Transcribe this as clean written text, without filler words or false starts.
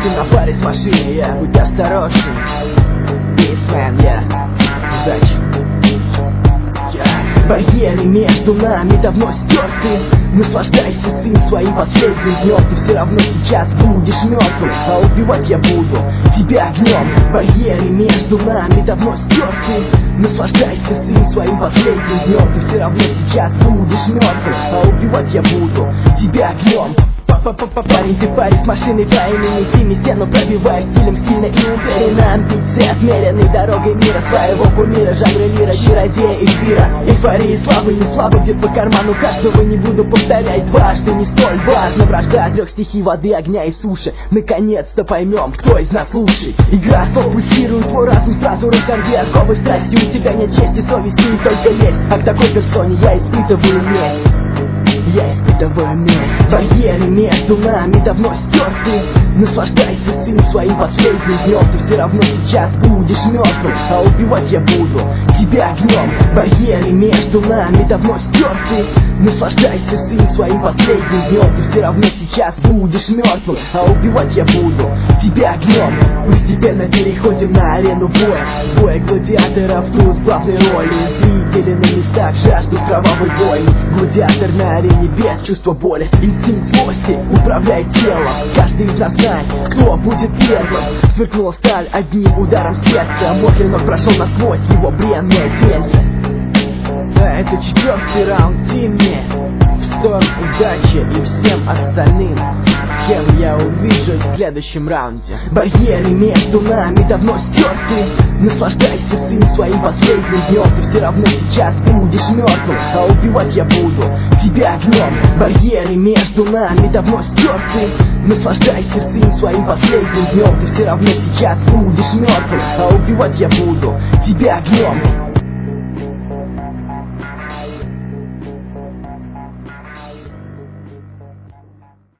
ты на паре с машиной, будь осторожен. Бейсмен, удачи. Барьеры между нами давно стерты. Наслаждайся, сын, своим последним днем. Ты все равно сейчас будешь мертвым, а убивать я буду тебя огнем. Барьеры между нами давно стерты. Наслаждайся, сын, своим последним днем. Ты все равно сейчас будешь мертвым, а убивать я буду тебя огнем. Парень, ты парень с машиной по имени Тимми, стену пробиваешь стилем стильно и уверенно. Амбиции отмеренной дорогой мира, своего кумира, жанра лира, чародея и пира. Эйфории славы не слабо бьет по карману каждого, не буду повторять дважды, не столь важно. Вражда 3 стихий воды, огня и суши. Наконец-то поймем, кто из нас лучший. Игра слов пульсирует, твой разум сразу разорви оковы страсти. У тебя нет чести, совести и только лезть, а к такой персоне я испытываю месть. Я испытываю месть. Барьеры между нами давно стерты. Наслаждайся, сын, своим последним днем. Ты все равно сейчас будешь мертвым, а убивать я буду тебя огнем. Барьеры между нами давно стерты. Наслаждайся, сын, своим последним днем. Ты все равно сейчас будешь мертвым, а убивать я буду тебя огнем. Постепенно переходим на арену боя. Двое гладиаторов тут в главной роли. Зрители на местах жаждут кровавой бойни. Гладиатор на арене без чувства боли. Инстинкт злости управляет телом. Каждый из нас знает, кто будет первым. Сверкнула сталь одним ударом сердца. Мой клинок прошел насквозь его бренное тельце. Да, это 4-й раунд Тимми. В сторону удачи и всем остальным, с кем я увижусь в следующем раунде. Барьеры между нами давно стерты. Наслаждайся, сын, своим последним днем. Ты все равно сейчас будешь мертвым, а убивать я буду тебя огнем. Барьеры между нами давно стерты. Наслаждайся, сын, своим последним днем. Ты все равно сейчас будешь мертвым, а убивать я буду тебя огнем.